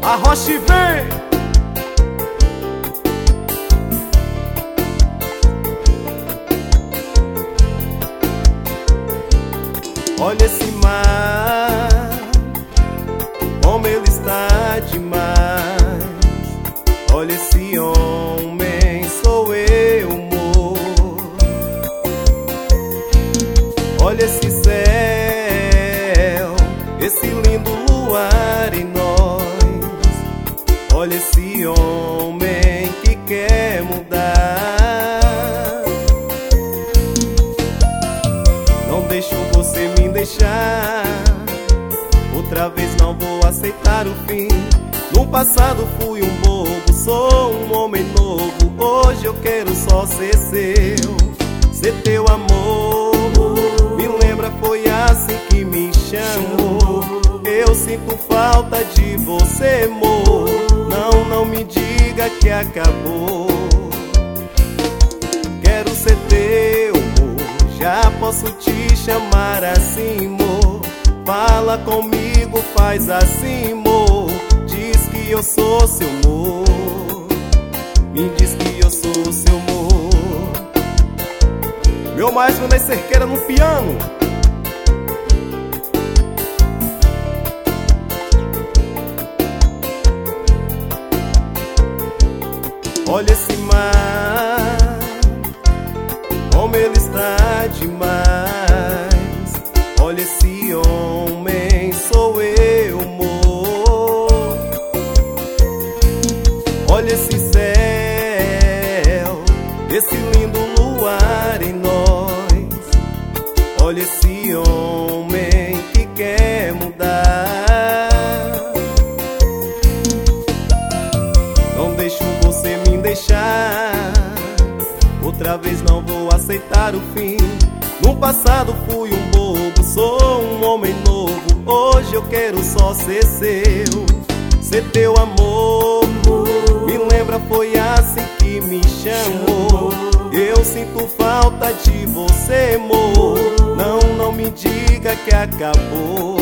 Arrocha e vem. Olha esse mar, como ele está demais. Olha esse homem, sou eu, amor. Olha esse céu, esse lindo luar em nós. Olha esse homem que quer mudar. Não deixo você me deixar, outra vez não vou aceitar o fim. No passado fui um bobo, sou um homem novo. Hoje eu quero só ser seu, ser teu amor. Me lembra, foi assim que me chamou. Eu sinto falta de você, amor. Não me diga que acabou. Quero ser teu, amor, já posso te chamar assim, amor. Fala comigo, faz assim, amor. Diz que eu sou seu amor. Me diz que eu sou seu amor. Meu maestro Ney Cerqueira no piano. Olha esse mar, como ele está demais. Olha esse homem, sou eu, amor. Olha esse céu, esse lindo luar em nós. Olha esse homem que quer mudar. Não deixo você me deixar, outra vez não vou aceitar o fim. No passado fui um bobo, sou um homem novo. Hoje eu quero só ser seu, ser teu amor. Me lembra, foi assim que me chamou. Eu sinto falta de você, amor. Não me diga que acabou.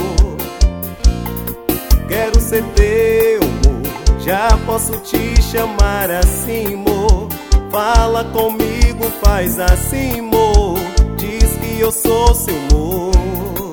Quero ser teu, amor, já posso te chamar assim, amor. Fala comigo, faz assim, amor. Diz que eu sou seu amor.